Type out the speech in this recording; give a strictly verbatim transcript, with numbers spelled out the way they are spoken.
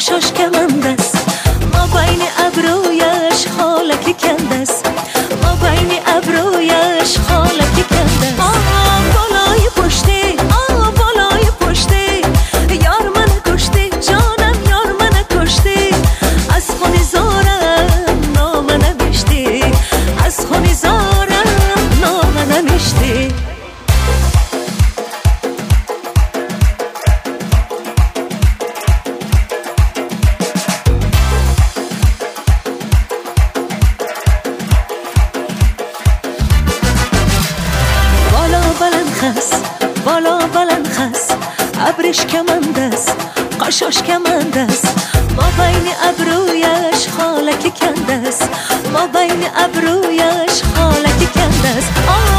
قشاش کمندست، ما بین ابرویش خالکی کندست، ما بین ابرویش خالکی کندست. آه بالای پشته، آه بالای پشته، یار من کشته، جانم یار من کشته، از خونی زارم نام نوشته، از خونی زارم نام نوشته. بالا بلند خس ابرش کمندست، قشاش کمندست، ما بین ابرویش خالکی کندست، ما بین ابرویش خالکی کندست.